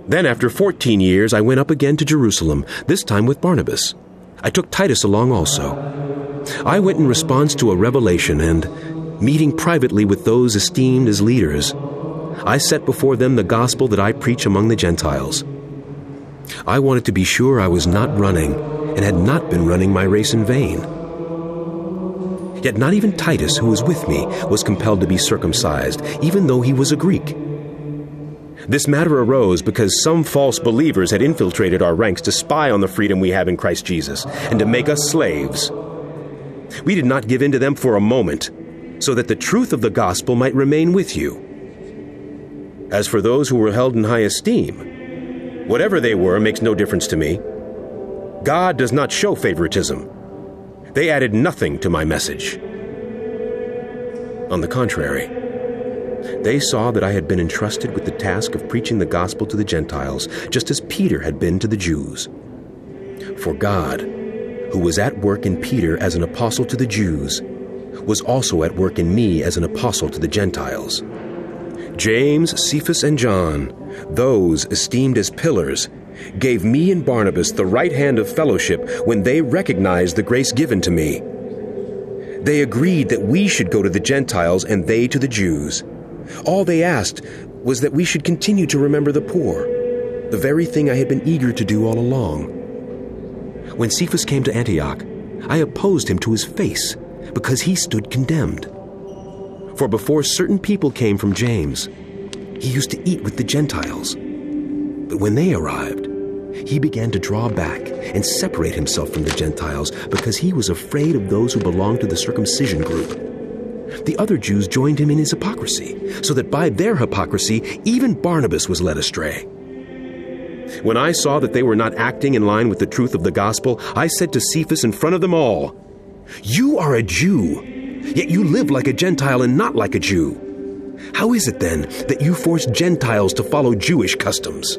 Then after 14 years, I went up again to Jerusalem, this time with Barnabas. I took Titus along also. I went in response to a revelation and, meeting privately with those esteemed as leaders, I set before them the gospel that I preach among the Gentiles. I wanted to be sure I was not running and had not been running my race in vain. Yet not even Titus, who was with me, was compelled to be circumcised, even though he was a Greek. This matter arose because some false believers had infiltrated our ranks to spy on the freedom we have in Christ Jesus and to make us slaves. We did not give in to them for a moment, so that the truth of the gospel might remain with you. As for those who were held in high esteem, whatever they were makes no difference to me. God does not show favoritism. They added nothing to my message. On the contrary, they saw that I had been entrusted with the task of preaching the gospel to the Gentiles, just as Peter had been to the Jews. For God, who was at work in Peter as an apostle to the Jews, was also at work in me as an apostle to the Gentiles. James, Cephas, and John, those esteemed as pillars, gave me and Barnabas the right hand of fellowship when they recognized the grace given to me. They agreed that we should go to the Gentiles and they to the Jews. All they asked was that we should continue to remember the poor, the very thing I had been eager to do all along. When Cephas came to Antioch, I opposed him to his face because he stood condemned. For before certain people came from James, he used to eat with the Gentiles. But when they arrived, he began to draw back and separate himself from the Gentiles because he was afraid of those who belonged to the circumcision group. The other Jews joined him in his hypocrisy, so that by their hypocrisy, even Barnabas was led astray. When I saw that they were not acting in line with the truth of the gospel, I said to Cephas in front of them all, "You are a Jew, yet you live like a Gentile and not like a Jew. How is it then that you force Gentiles to follow Jewish customs?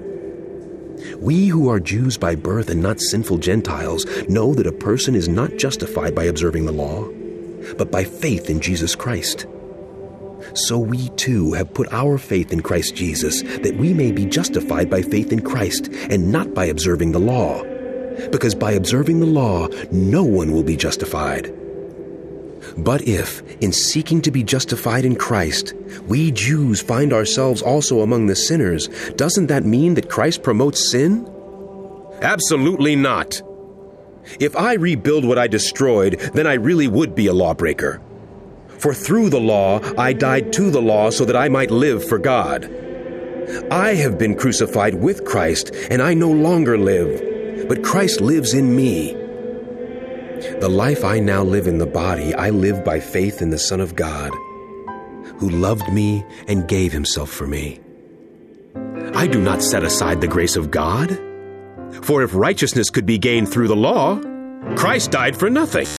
We who are Jews by birth and not sinful Gentiles know that a person is not justified by observing the law, but by faith in Jesus Christ. So we too have put our faith in Christ Jesus, that we may be justified by faith in Christ and not by observing the law. Because by observing the law, no one will be justified. But if, in seeking to be justified in Christ, we Jews find ourselves also among the sinners, doesn't that mean that Christ promotes sin? Absolutely not. If I rebuild what I destroyed, then I really would be a lawbreaker. For through the law, I died to the law so that I might live for God. I have been crucified with Christ, and I no longer live, but Christ lives in me. The life I now live in the body, I live by faith in the Son of God, who loved me and gave himself for me. I do not set aside the grace of God. For if righteousness could be gained through the law, Christ died for nothing.